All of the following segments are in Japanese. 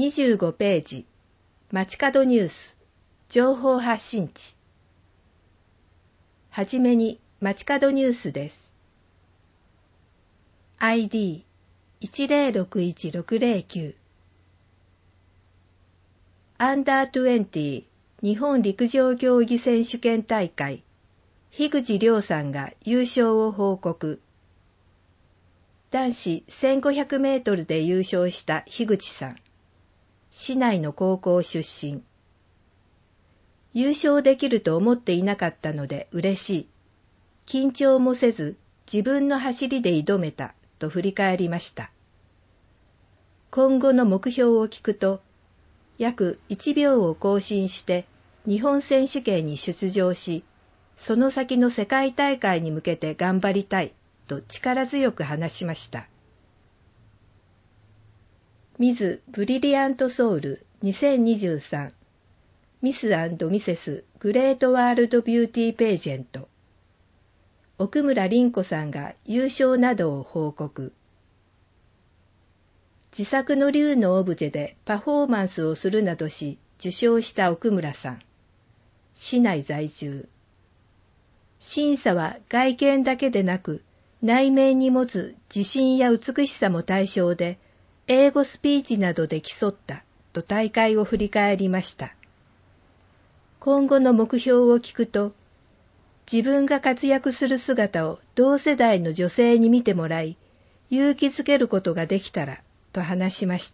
25ページ、街角ニュース、情報発信地。はじめに街角ニュースです。ID1061609 アンダー20日本陸上競技選手権大会、樋口亮さんが優勝を報告。男子1500メートルで優勝した樋口さん。市内の高校出身。優勝できると思っていなかったので嬉しい。緊張もせず自分の走りで挑めたと振り返りました。今後の目標を聞くと、約1秒を更新して日本選手権に出場し、その先の世界大会に向けて頑張りたいと力強く話しました。ミズ・ブリリアント・ソウル2023ミス&ミセス・グレート・ワールド・ビューティー・ページェント。奥村凛子さんが優勝などを報告。自作の竜のオブジェでパフォーマンスをするなどし受賞した奥村さん。市内在住。審査は外見だけでなく内面に持つ自信や美しさも対象で、英語スピーチなどで競ったと大会を振り返りました。今後の目標を聞くと、自分が活躍する姿を同世代の女性に見てもらい、勇気づけることができたらと話しました。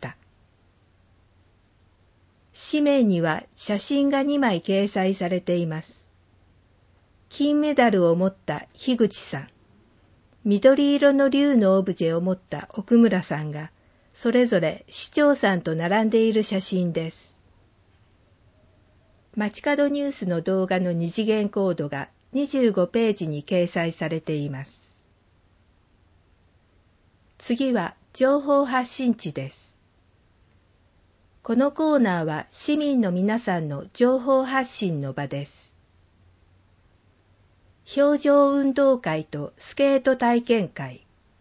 紙面には写真が2枚掲載されています。金メダルを持った樋口さん、緑色の竜のオブジェを持った奥村さんが、それぞれ市長さんと並んでいる写真です。街角ニュースの動画の二次元コードが25ページに掲載されています。次は情報発信地です。このコーナーは市民の皆さんの情報発信の場です。氷上運動会とスケート体験会。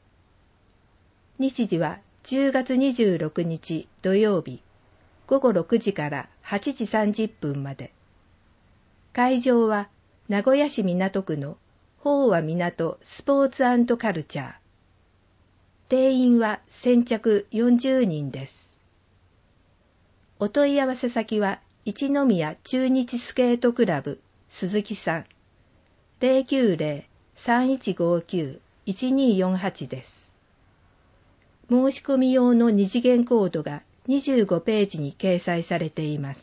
日時は10月26日土曜日午後6時から8時30分まで。会場は名古屋市港区の豊和港スポーツ&カルチャー。定員は先着40人です。お問い合わせ先は一宮中日スケートクラブ鈴木さん 090-3159-1248 です。申し込み用の二次元コードが25ページに掲載されています。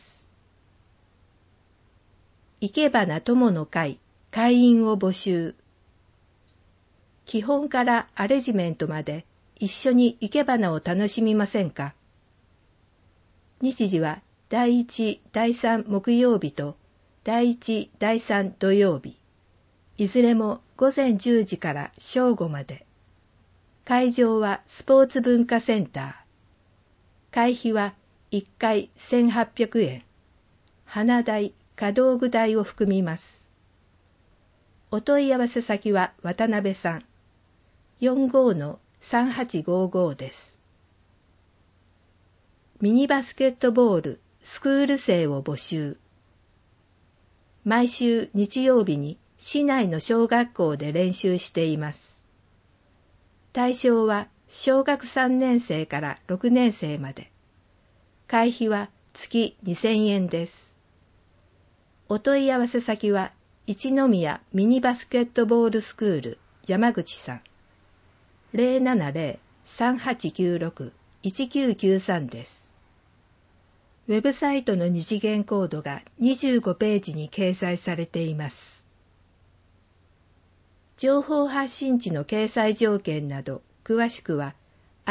いけばな友の会会員を募集。基本からアレジメントまで一緒にいけばなを楽しみませんか？日時は第1、第3木曜日と第1、第3土曜日。いずれも午前10時から正午まで。会場はスポーツ文化センター。会費は1回1800円。花代、可道具代を含みます。お問い合わせ先は渡辺さん。45-3855 です。ミニバスケットボールスクール生を募集。毎週日曜日に市内の小学校で練習しています。対象は小学3年生から6年生まで。会費は月2000円です。お問い合わせ先は一宮ミニバスケットボールスクール山口さん。070-3896-1993 です。ウェブサイトの二次元コードが25ページに掲載されています。情報発信地の掲載条件など詳しくは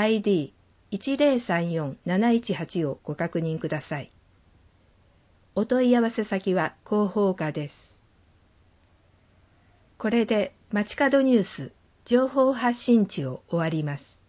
ID1034718 をご確認ください。お問い合わせ先は広報課です。これで街角ニュース情報発信地を終わります。